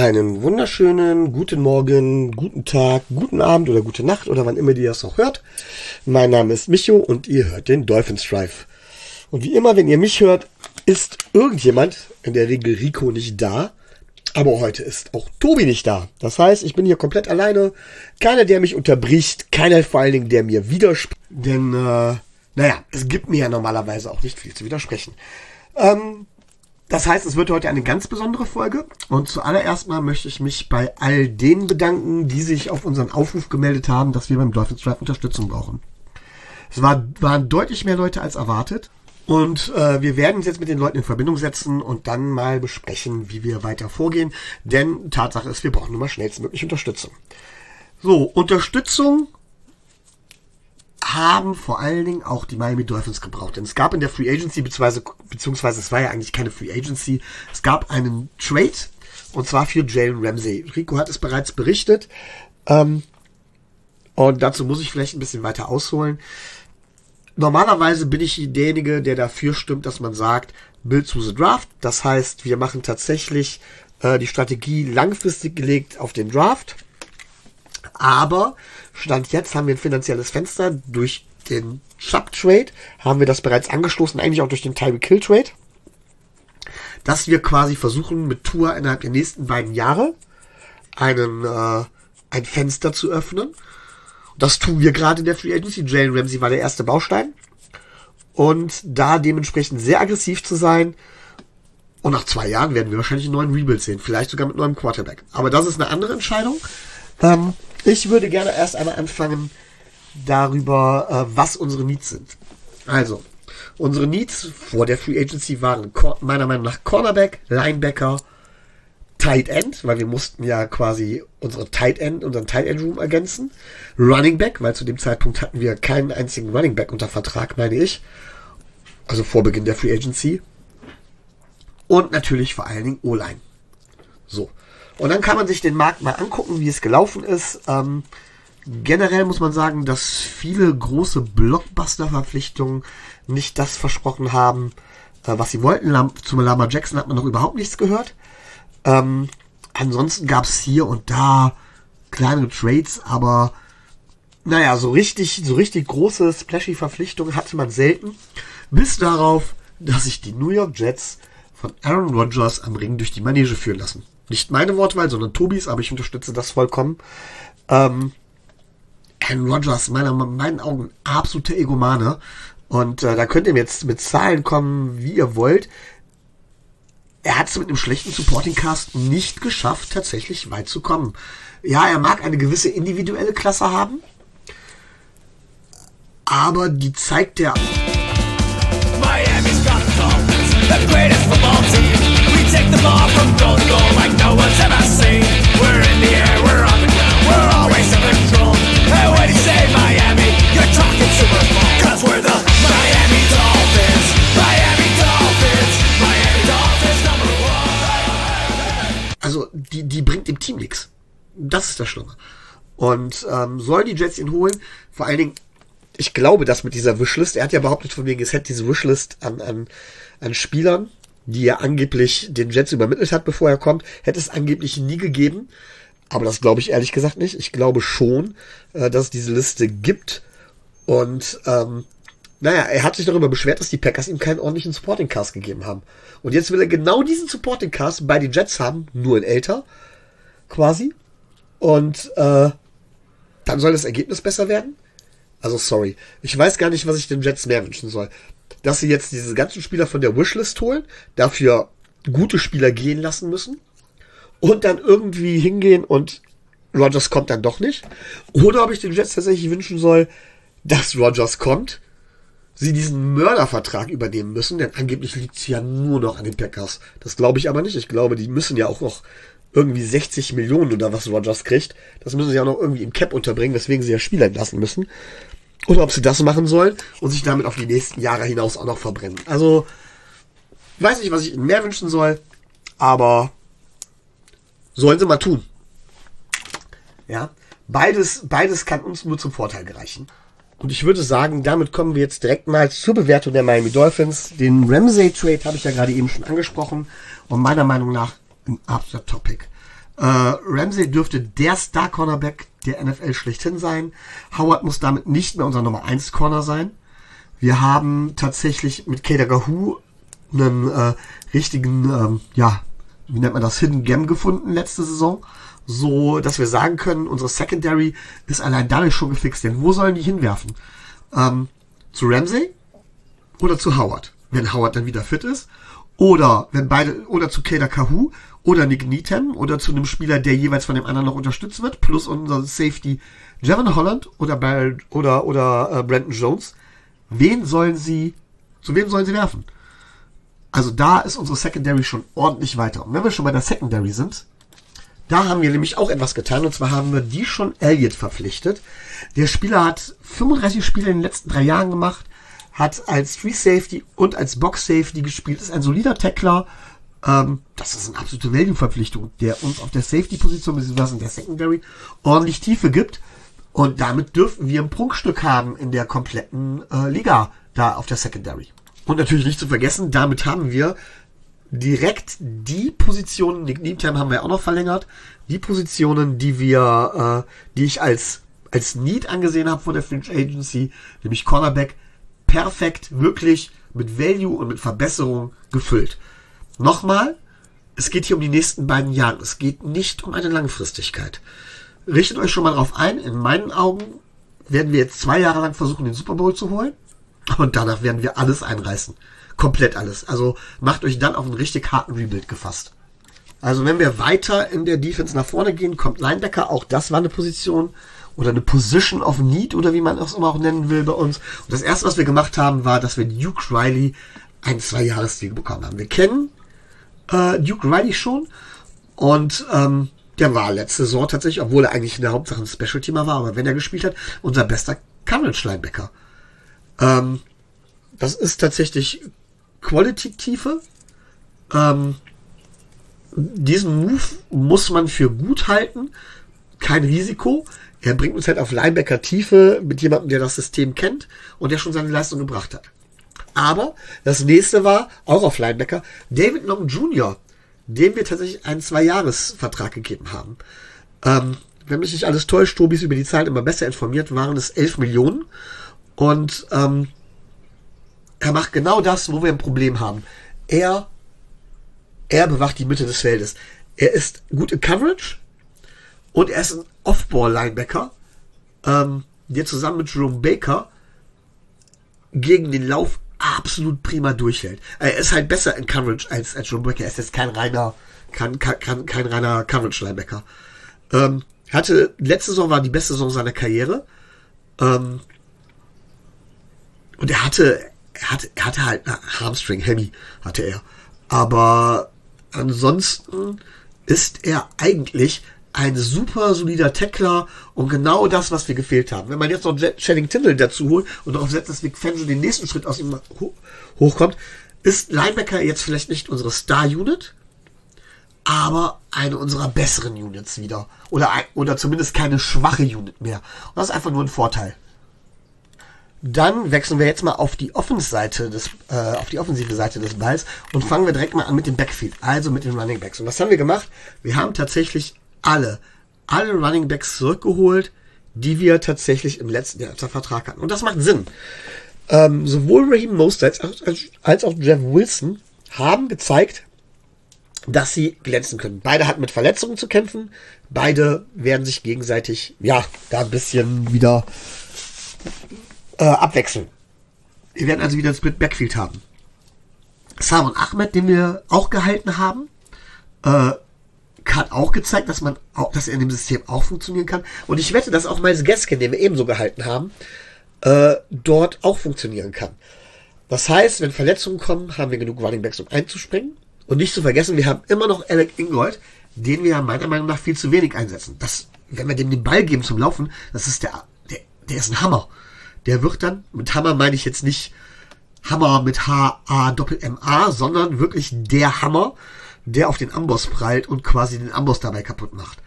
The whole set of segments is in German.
Einen wunderschönen guten Morgen, guten Tag, guten Abend oder gute Nacht oder wann immer ihr das auch hört. Mein Name ist Micho und ihr hört den Dolphins Drive. Und wie immer, wenn ihr mich hört, ist irgendjemand, in der Regel Rico, nicht da. Aber heute ist auch Tobi nicht da. Das heißt, ich bin hier komplett alleine. Keiner, der mich unterbricht. Keiner vor allen Dingen, der mir widerspricht. Denn, es gibt mir ja normalerweise auch nicht viel zu widersprechen. Das heißt, es wird heute eine ganz besondere Folge. Und zuallererst mal möchte ich mich bei all denen bedanken, die sich auf unseren Aufruf gemeldet haben, dass wir beim Dolphins Drive Unterstützung brauchen. Es waren deutlich mehr Leute als erwartet. Und wir werden uns jetzt mit den Leuten in Verbindung setzen und dann mal besprechen, wie wir weiter vorgehen. Denn Tatsache ist, wir brauchen nun mal schnellstmöglich Unterstützung. So, Unterstützung haben vor allen Dingen auch die Miami Dolphins gebraucht. Denn es gab in der Free Agency, beziehungsweise es war ja eigentlich keine Free Agency, es gab einen Trade, und zwar für Jalen Ramsey. Rico hat es bereits berichtet. Und dazu muss ich vielleicht ein bisschen weiter ausholen. Normalerweise bin ich derjenige, der dafür stimmt, dass man sagt, Build to the Draft. Das heißt, wir machen tatsächlich die Strategie langfristig gelegt auf den Draft. Aber Stand jetzt haben wir ein finanzielles Fenster. Durch den Chubb-Trade haben wir das bereits angestoßen, eigentlich auch durch den Tyreek Hill-Trade, dass wir quasi versuchen, mit Tua innerhalb der nächsten beiden Jahre ein Fenster zu öffnen. Das tun wir gerade in der Free Agency. Jalen Ramsey war der erste Baustein. Und da dementsprechend sehr aggressiv zu sein. Und nach 2 Jahren werden wir wahrscheinlich einen neuen Rebuild sehen. Vielleicht sogar mit neuem Quarterback. Aber das ist eine andere Entscheidung. Ich würde gerne erst einmal anfangen darüber, was unsere Needs sind. Also, unsere Needs vor der Free Agency waren meiner Meinung nach Cornerback, Linebacker, Tight End, weil wir mussten ja quasi unseren Tight End Room ergänzen. Running Back, weil zu dem Zeitpunkt hatten wir keinen einzigen Running Back unter Vertrag, meine ich. Also vor Beginn der Free Agency. Und natürlich vor allen Dingen O-Line. So. Und dann kann man sich den Markt mal angucken, wie es gelaufen ist. Generell muss man sagen, dass viele große Blockbuster-Verpflichtungen nicht das versprochen haben, was sie wollten. Zu Lamar Jackson hat man noch überhaupt nichts gehört. Ansonsten gab es hier und da kleine Trades, aber so richtig große splashy Verpflichtungen hatte man selten. Bis darauf, dass sich die New York Jets von Aaron Rodgers am Ring durch die Manege führen lassen. Nicht meine Wortwahl, sondern Tobis, aber ich unterstütze das vollkommen. Aaron Rodgers, meinen Augen absoluter Egomane. Und da könnt ihr mir jetzt mit Zahlen kommen, wie ihr wollt. Er hat es mit einem schlechten Supporting Cast nicht geschafft, tatsächlich weit zu kommen. Ja, er mag eine gewisse individuelle Klasse haben, aber die zeigt er. Miami's got the Dolphins, the greatest football team. We take the ball from goal to goal like no one's ever seen. We're in the air, we're on the ground, we're always in control. And when you say Miami, you're talking Super Bowl. 'Cause we're the Miami Dolphins, Miami Dolphins, Miami Dolphins number one. Also, die bringt dem Team nichts. Das ist das Schlimme. Und sollen die Jets ihn holen? Vor allen Dingen, ich glaube, dass mit dieser Wishlist, er hat ja behauptet von wegen, es hätte diese Wishlist an Spielern, die er angeblich den Jets übermittelt hat, bevor er kommt, hätte es angeblich nie gegeben. Aber das glaube ich ehrlich gesagt nicht. Ich glaube schon, dass es diese Liste gibt. Und er hat sich darüber beschwert, dass die Packers ihm keinen ordentlichen Supporting Cast gegeben haben. Und jetzt will er genau diesen Supporting Cast bei den Jets haben, nur in älter, quasi. Und dann soll das Ergebnis besser werden. Also sorry, ich weiß gar nicht, was ich den Jets mehr wünschen soll. Dass sie jetzt diese ganzen Spieler von der Wishlist holen, dafür gute Spieler gehen lassen müssen und dann irgendwie hingehen und Rodgers kommt dann doch nicht. Oder ob ich den Jets tatsächlich wünschen soll, dass Rodgers kommt, sie diesen Mördervertrag übernehmen müssen, denn angeblich liegt es ja nur noch an den Packers. Das glaube ich aber nicht. Ich glaube, die müssen ja auch noch irgendwie 60 Millionen oder was Rodgers kriegt. Das müssen sie auch noch irgendwie im Cap unterbringen, weswegen sie ja Spieler entlassen müssen. Oder ob sie das machen sollen und sich damit auf die nächsten Jahre hinaus auch noch verbrennen. Also, weiß nicht, was ich ihnen mehr wünschen soll, aber sollen sie mal tun. Ja, beides kann uns nur zum Vorteil gereichen. Und ich würde sagen, damit kommen wir jetzt direkt mal zur Bewertung der Miami Dolphins. Den Ramsey-Trade habe ich ja gerade eben schon angesprochen und meiner Meinung nach ein absoluter Topic. Ramsey dürfte der Star-Cornerback der NFL schlechthin sein. Howard muss damit nicht mehr unser Nummer 1 Corner sein. Wir haben tatsächlich mit Kader Gahu einen richtigen, wie nennt man das, Hidden Gem gefunden letzte Saison. So, dass wir sagen können, unsere Secondary ist allein dadurch schon gefixt. Denn wo sollen die hinwerfen? Zu Ramsey oder zu Howard? Wenn Howard dann wieder fit ist. Oder wenn beide, oder zu Kader Gahu oder Nick Needham oder zu einem Spieler, der jeweils von dem anderen noch unterstützt wird, plus unser Safety Javon Holland oder Brandon Jones. Zu wem sollen sie werfen? Also da ist unsere Secondary schon ordentlich weiter. Und wenn wir schon bei der Secondary sind, da haben wir nämlich auch etwas getan. Und zwar haben wir Deshaun Elliott verpflichtet. Der Spieler hat 35 Spiele in den letzten 3 Jahren gemacht, hat als Free Safety und als Box Safety gespielt, ist ein solider Tackler. Das ist eine absolute Value-Verpflichtung, der uns auf der Safety-Position bzw. in der Secondary ordentlich Tiefe gibt. Und damit dürfen wir ein Prunkstück haben in der kompletten Liga da auf der Secondary. Und natürlich nicht zu vergessen, damit haben wir direkt die Positionen, Nick Needham haben wir auch noch verlängert, die Positionen, die ich als Need angesehen habe vor der Fringe Agency, nämlich Cornerback, perfekt, wirklich mit Value und mit Verbesserung gefüllt. Nochmal, es geht hier um die nächsten beiden Jahre. Es geht nicht um eine Langfristigkeit. Richtet euch schon mal drauf ein. In meinen Augen werden wir jetzt 2 Jahre lang versuchen, den Super Bowl zu holen. Und danach werden wir alles einreißen. Komplett alles. Also macht euch dann auf einen richtig harten Rebuild gefasst. Also wenn wir weiter in der Defense nach vorne gehen, kommt Linebacker. Auch das war eine Position oder eine Position of Need oder wie man es immer auch nennen will bei uns. Und das erste, was wir gemacht haben, war, dass wir Duke Riley einen 2-Jahres-Deal bekommen haben. Wir kennen Duke Riley schon und der war letzte Saison tatsächlich, obwohl er eigentlich in der Hauptsache ein Special-Teamer war, aber wenn er gespielt hat, unser bester Coverage-Linebacker. Das ist tatsächlich Quality-Tiefe. Diesen Move muss man für gut halten. Kein Risiko. Er bringt uns halt auf Linebacker-Tiefe mit jemandem, der das System kennt und der schon seine Leistung gebracht hat. Aber das nächste war, auch auf Linebacker, David Long Jr., dem wir tatsächlich einen 2-Jahres-Vertrag gegeben haben. Wenn mich nicht alles täuscht, Tobi ist über die Zahlen immer besser informiert, waren es 11 Millionen. Und er macht genau das, wo wir ein Problem haben. Er bewacht die Mitte des Feldes. Er ist gut in Coverage und er ist ein Off-Ball-Linebacker, der zusammen mit Jerome Baker gegen den Lauf absolut prima durchhält. Er ist halt besser in Coverage als Jerome Baker. Er ist jetzt kein reiner Coverage-Linebacker. Letzte Saison war die beste Saison seiner Karriere. Und er hatte halt eine Hamstring-Hemi, hatte er. Aber ansonsten ist er eigentlich ein super solider Tackler und genau das, was wir gefehlt haben. Wenn man jetzt noch Channing Tindall dazu holt und darauf setzt, dass Vic Fangio den nächsten Schritt aus ihm hochkommt, ist Linebacker jetzt vielleicht nicht unsere Star-Unit, aber eine unserer besseren Units wieder. Oder zumindest keine schwache Unit mehr. Und das ist einfach nur ein Vorteil. Dann wechseln wir jetzt mal auf die offensive Seite des Balls und fangen wir direkt mal an mit dem Backfield, also mit den Running Backs. Und was haben wir gemacht? Wir haben tatsächlich alle Running Backs zurückgeholt, die wir tatsächlich im letzten Jahr unter Vertrag hatten. Und das macht Sinn. Sowohl Raheem Mostert als auch Jeff Wilson haben gezeigt, dass sie glänzen können. Beide hatten mit Verletzungen zu kämpfen. Beide werden sich gegenseitig, da ein bisschen wieder abwechseln. Wir werden also wieder ein Split Backfield haben. Salmon Ahmed, den wir auch gehalten haben, hat auch gezeigt, dass er in dem System auch funktionieren kann. Und ich wette, dass auch Myles Gaskin, den wir ebenso gehalten haben, dort auch funktionieren kann. Das heißt, wenn Verletzungen kommen, haben wir genug Running Backs, um einzuspringen. Und nicht zu vergessen, wir haben immer noch Alec Ingold, den wir meiner Meinung nach viel zu wenig einsetzen. Wenn wir dem den Ball geben zum Laufen, das ist der ist ein Hammer. Der wird dann, mit Hammer meine ich jetzt nicht Hammer mit H-A-Doppel-M-A, sondern wirklich der Hammer, der auf den Amboss prallt und quasi den Amboss dabei kaputt macht.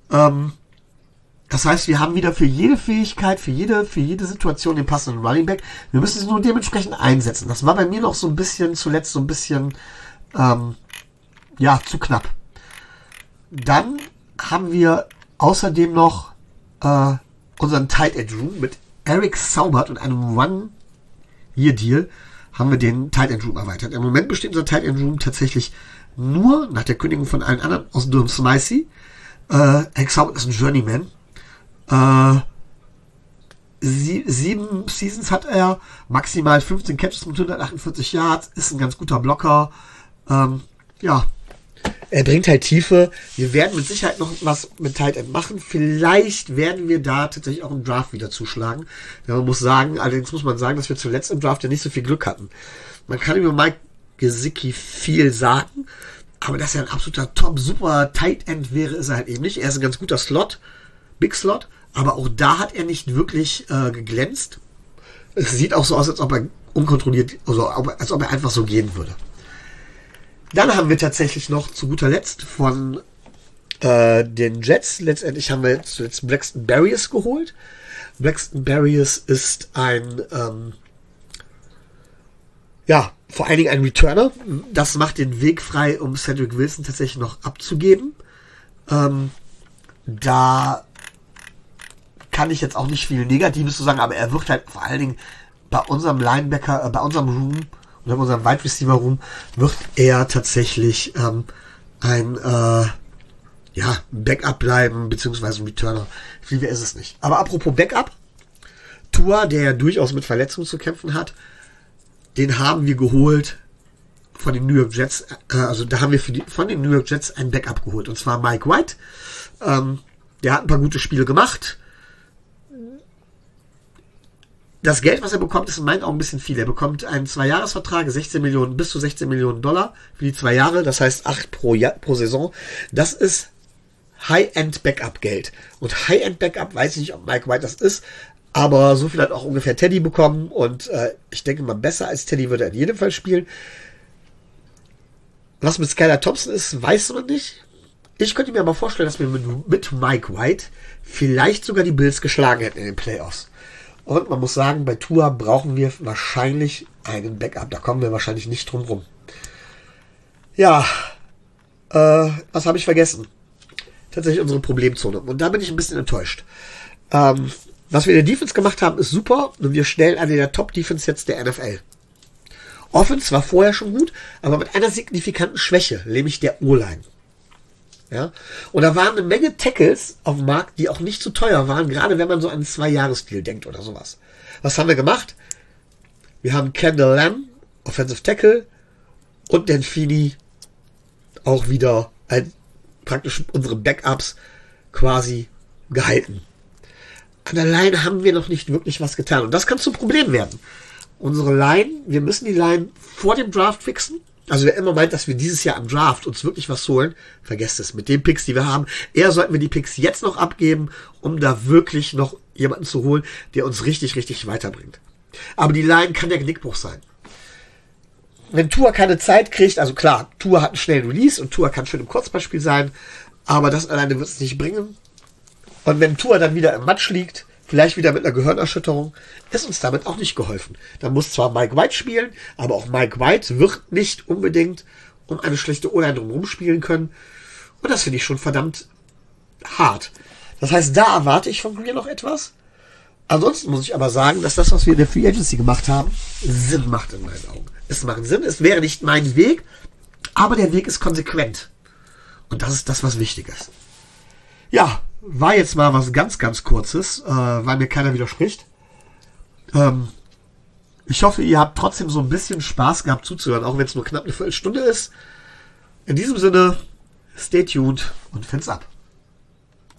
Das heißt, wir haben wieder für jede Fähigkeit, für jede Situation den passenden Running Back. Wir müssen es nur dementsprechend einsetzen. Das war bei mir noch so ein bisschen, zuletzt so ein bisschen, zu knapp. Dann haben wir außerdem noch unseren Tight End Room mit Eric Saubert und einem One-Year-Deal haben wir den Tight End Room erweitert. Im Moment besteht unser Tight End Room tatsächlich nur nach der Kündigung von allen anderen aus Durham Smythe. Eric Saubert ist ein Journeyman. 7 Seasons hat er, maximal 15 Catches mit 148 Yards, ist ein ganz guter Blocker. Er bringt halt Tiefe. Wir werden mit Sicherheit noch was mit Tight End machen. Vielleicht werden wir da tatsächlich auch im Draft wieder zuschlagen. Ja, allerdings muss man sagen, dass wir zuletzt im Draft ja nicht so viel Glück hatten. Man kann über Mike Gesicki viel sagen, aber dass er ein absoluter Top-Super Tight End wäre, ist er halt eben nicht. Er ist ein ganz guter Slot, Big Slot, aber auch da hat er nicht wirklich geglänzt. Es sieht auch so aus, als ob er unkontrolliert, also als ob er einfach so gehen würde. Dann haben wir tatsächlich noch zu guter Letzt von den Jets, letztendlich haben wir zuletzt Braxton Berrios geholt. Braxton Berrios ist ein vor allen Dingen ein Returner. Das macht den Weg frei, um Cedric Wilson tatsächlich noch abzugeben. Da kann ich jetzt auch nicht viel Negatives zu sagen, aber er wird halt vor allen Dingen bei unserem Linebacker, bei unserem Room und in unserem Wide Receiver Room wird er tatsächlich ein Backup bleiben, beziehungsweise ein Returner. Viel mehr ist es nicht. Aber apropos Backup, Tua, der durchaus mit Verletzungen zu kämpfen hat, den haben wir geholt von den New York Jets. Da haben wir von den New York Jets ein Backup geholt. Und zwar Mike White. Der hat ein paar gute Spiele gemacht. Das Geld, was er bekommt, ist in meinen Augen ein bisschen viel. Er bekommt einen 2-Jahres-Vertrag, bis zu 16 Millionen Dollar für die 2 Jahre. Das heißt 8 pro Saison. Das ist High-End-Backup-Geld. Und High-End-Backup, weiß ich nicht, ob Mike White das ist, aber so viel hat auch ungefähr Teddy bekommen. Und ich denke mal, besser als Teddy würde er in jedem Fall spielen. Was mit Skylar Thompson ist, weiß man nicht. Ich könnte mir aber vorstellen, dass wir mit Mike White vielleicht sogar die Bills geschlagen hätten in den Playoffs. Und man muss sagen, bei Tua brauchen wir wahrscheinlich einen Backup. Da kommen wir wahrscheinlich nicht drum rum. Ja, was habe ich vergessen? Tatsächlich unsere Problemzone. Und da bin ich ein bisschen enttäuscht. Was wir in der Defense gemacht haben, ist super. Und wir stellen eine der Top-Defense jetzt der NFL. Offense war vorher schon gut, aber mit einer signifikanten Schwäche, nämlich der O-Line. Ja? Und da waren eine Menge Tackles auf dem Markt, die auch nicht zu teuer waren, gerade wenn man so an einen 2-Jahres-Deal denkt oder sowas. Was haben wir gemacht? Wir haben Kendall Lamb, Offensive Tackle, und Dan Feeney auch wieder praktisch unsere Backups quasi gehalten. An der Line haben wir noch nicht wirklich was getan. Und das kann zum Problem werden. Unsere Line, wir müssen die Line vor dem Draft fixen. Also wer immer meint, dass wir dieses Jahr am Draft uns wirklich was holen, vergesst es. Mit den Picks, die wir haben, eher sollten wir die Picks jetzt noch abgeben, um da wirklich noch jemanden zu holen, der uns richtig, richtig weiterbringt. Aber die Line kann der Genickbruch sein. Wenn Tua keine Zeit kriegt, also klar, Tua hat einen schnellen Release und Tua kann schön im Kurzballspiel sein, aber das alleine wird es nicht bringen. Und wenn Tua dann wieder im Matsch liegt, vielleicht wieder mit einer Gehirnerschütterung, ist uns damit auch nicht geholfen. Da muss zwar Mike White spielen, aber auch Mike White wird nicht unbedingt um eine schlechte O-Line drumherum spielen können. Und das finde ich schon verdammt hart. Das heißt, da erwarte ich von Greer noch etwas. Ansonsten muss ich aber sagen, dass das, was wir in der Free Agency gemacht haben, Sinn macht in meinen Augen. Es macht Sinn, es wäre nicht mein Weg, aber der Weg ist konsequent. Und das ist das, was wichtig ist. Ja, war jetzt mal was ganz, ganz Kurzes, weil mir keiner widerspricht. Ich hoffe, ihr habt trotzdem so ein bisschen Spaß gehabt zuzuhören, auch wenn es nur knapp eine Viertelstunde ist. In diesem Sinne, stay tuned und Fins ab.